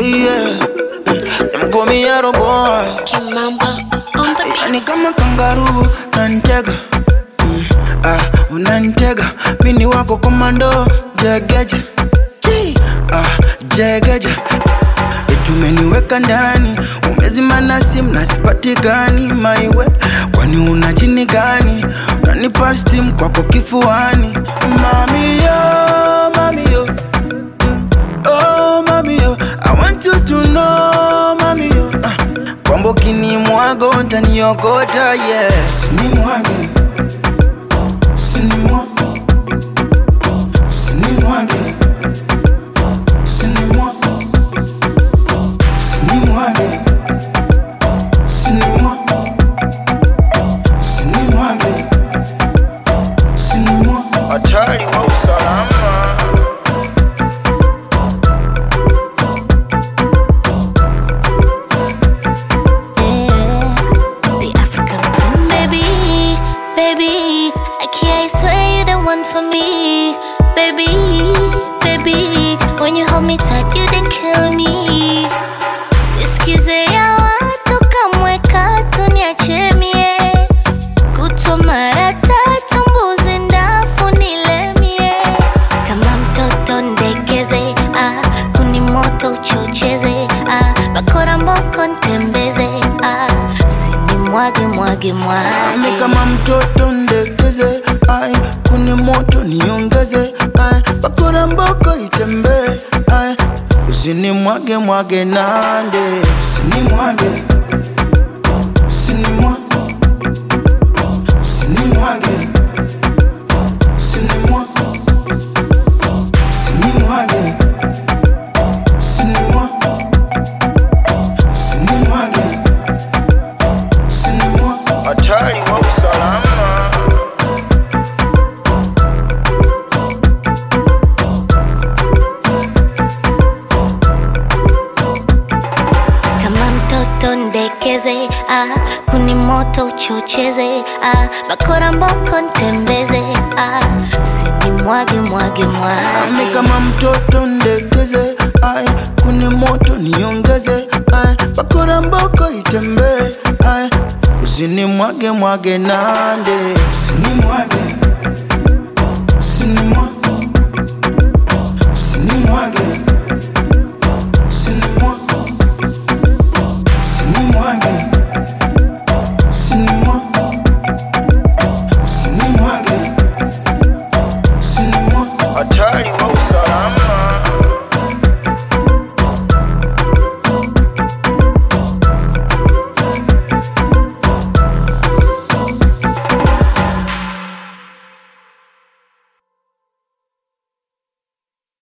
yeah. Them call me Arrow Boy. Kimamba on the beat. Yani kama kangaroo nantega, unantega. Mini wako komando jegeje, jegeje. Tumeniweka ndani, umezima na simu na sipatikani maiwe. Kwani una jini gani? Unanipa steam kwako kifuani. Mami yo, mami yo, oh mami yo, I want you to know mami yo, kwamba ukinimwaga utaniokota, yes. Sinimwage, sinimwage, sinimwage, sinimwage. Hatari wa usalama. The African prince. Baby, I swear you're the one for me. Baby, when you hold me tight, you didn't kill me. Sisikize ya watu kamweka tuniache mie. Kutwa mara tatu mbuzi ndafu nilemie. Kama mtoto ndekeze, kuni moto uchocheze, bakora mboko ntembeze, sinimwage mwage. Mimi kama mtoto ndekeze, kuni moto niongeze, bakora mboko itembe, usinimwage mwage nande. Sinimwage, sinimwage, sinimwage, sinimwage, sinimwage, sinimwage, sinimwage, sinimwage. Hatari wa usalama. Kama mtoto ndekeze, kuni moto uchocheze, bakora mboko ntembeze, sinimwage mwage. Mimi kama mtoto ndekeze, kuni moto niongeze, bakora mboko itembe, usinimwage mwage nande. Sinimwage, sinimwage, sinimwage, sinimwage, sinimwage, sinimwage, sinimwage, sinimwage. Hatari wa